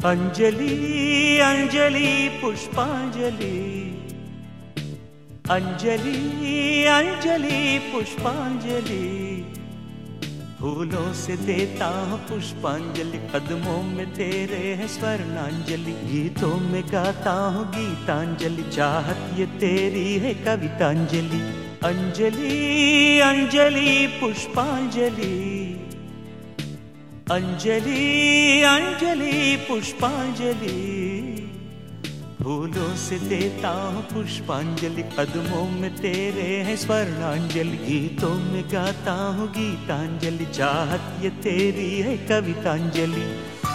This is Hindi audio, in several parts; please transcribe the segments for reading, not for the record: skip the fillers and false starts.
अंजलि अंजलि पुष्पांजलि, अंजलि अंजलि पुष्पांजलि, फूलों से देता हूँ पुष्पांजलि, कदमों में तेरे है स्वर्णांजलि, गीतों में गाता हूँ गीतांजलि, चाहत ये तेरी है कवितांजलि। अंजलि अंजलि पुष्पांजलि, अंजलि अंजलि पुष्पांजलि, फूलों से देता हूँ पुष्पांजलि, कदमों में तेरे है स्वर्णांजलि, गीतों में गाता हूँ गीतांजलि, चाहत ये तेरी है कवितांजलि।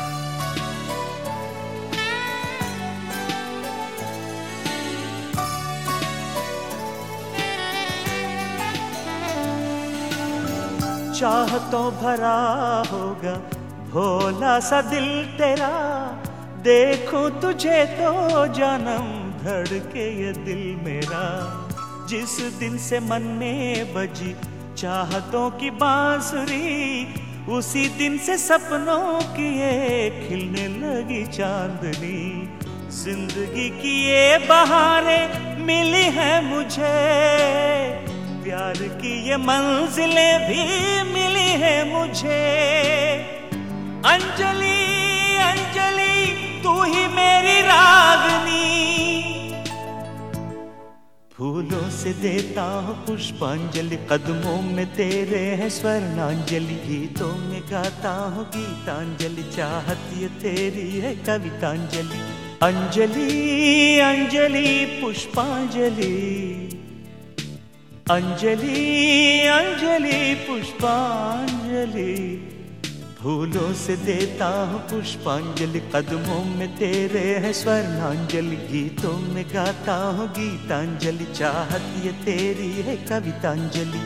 चाहतों भरा होगा भोला सा दिल तेरा, देखूं तुझे तो जन्म धड़के ये दिल मेरा, जिस दिन से मन में बजी चाहतों की बांसुरी, उसी दिन से सपनों की ये खिलने लगी चांदनी, जिंदगी की ये बहारें मिली है मुझे, प्यार की ये मंजिलें भी मिली है मुझे। अंजलि अंजलि तू ही मेरी रागनी, फूलों से देता हूँ पुष्पांजलि, कदमों में तेरे है स्वर्णांजलि, गीतों में गाता हूँ गीतांजलि, चाहत ये तेरी है कवितांजलि। अंजलि अंजलि पुष्पांजलि, अंजलि अंजलि पुष्पांजलि, फूलों से देता हूँ पुष्पांजलि, कदमों में तेरे है स्वर्णांजलि, गीतों में गाता हूँ गीतांजलि, चाहत ये तेरी है कवितांजलि।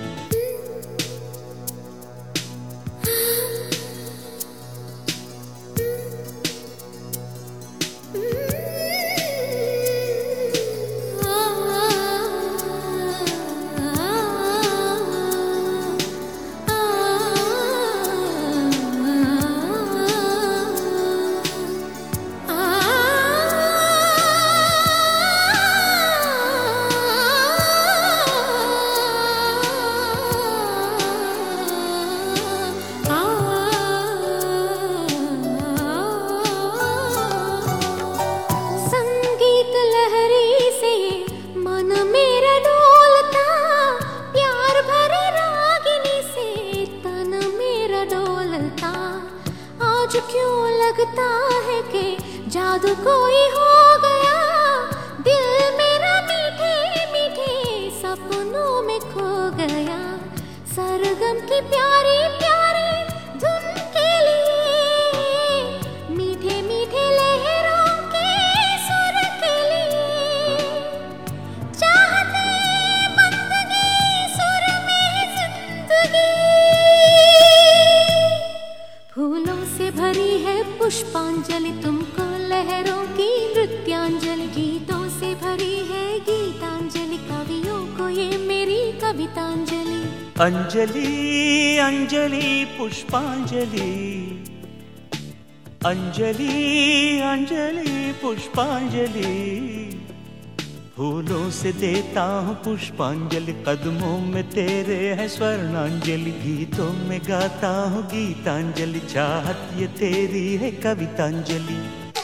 क्यों लगता है कि जादू कोई हो गया, दिल मेरा मीठे मीठे सपनों में खो गया, सरगम की प्यारी प्यारी धुन के लिए, मीठे मीठे लहरों के सुर के लिए, चाहते बंदगी सुर में जिंदगी, फूलों से भरी है पुष्पांजलि, तुमको लहरों की नृत्यांजलि, गीतों से भरी है गीतांजलि, कवियों को ये मेरी कवितांजलि। अंजलि अंजलि पुष्पांजलि, अंजलि अंजलि पुष्पांजलि, फूलों से देता हूँ पुष्पांजलि, कदमों में तेरे है स्वर्णांजलि, गीतों में गाता हूँ गीतांजलि, चाहत ये तेरी है कवितांजलि।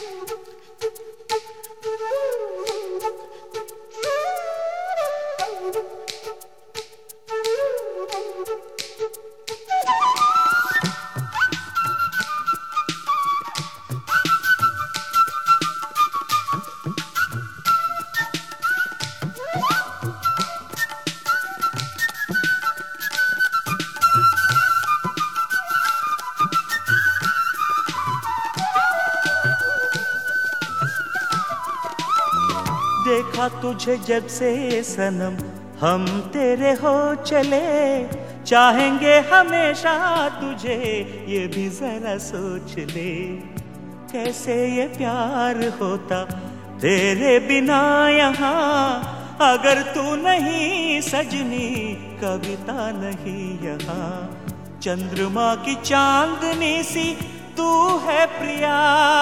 देखा तुझे जब से सनम हम तेरे हो चले, चाहेंगे हमेशा तुझे ये भी जरा सोच ले, कैसे ये प्यार होता तेरे बिना यहाँ, अगर तू नहीं सजनी कविता नहीं यहाँ, चंद्रमा की चांदनी सी तू है प्रिया,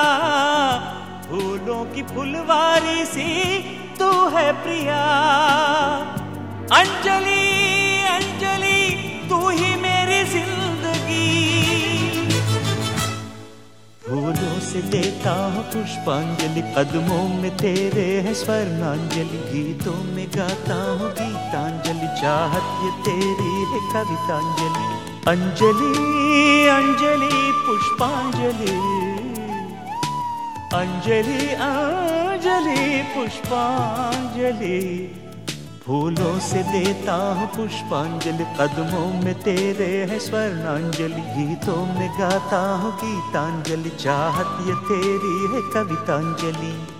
फूलों की फुलवारी सी तू है प्रिया। अंजलि अंजलि तू ही मेरी जिंदगी। फूलों से देता हूँ पुष्पांजलि, कदमों में तेरे है स्वर्णांजलि। गीतों में गाता हूँ गीतांजलि, चाहत ये तेरी है कवितांजलि। अंजलि अंजलि पुष्पांजलि, अंजलि अंजलि पुष्पांजलि। फूलों से देता हूँ पुष्पांजलि, कदमों में तेरे है स्वर्णांजलि। गीतों में गाता हूँ गीतांजलि, चाहत ये तेरी है कवितांजलि।